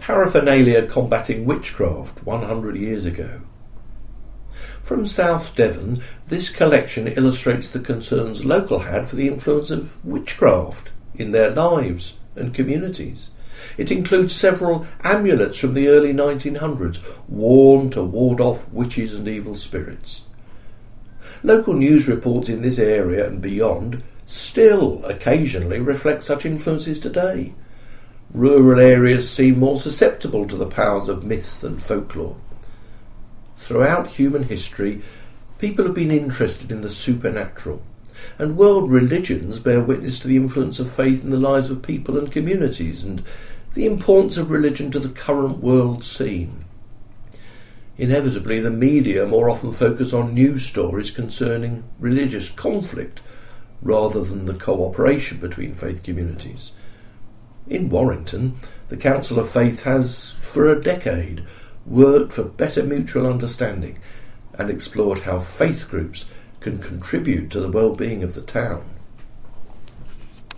paraphernalia combating witchcraft 100 years ago. From South Devon, this collection illustrates the concerns local had for the influence of witchcraft in their lives and communities. It includes several amulets from the early 1900s, worn to ward off witches and evil spirits. Local news reports in this area and beyond still occasionally reflect such influences today. Rural areas seem more susceptible to the powers of myth and folklore. Throughout human history, people have been interested in the supernatural, and world religions bear witness to the influence of faith in the lives of people and communities, and the importance of religion to the current world scene. Inevitably, the media more often focus on news stories concerning religious conflict rather than the cooperation between faith communities. In Warrington, the Council of Faith has, for a decade, worked for better mutual understanding and explored how faith groups can contribute to the well-being of the town.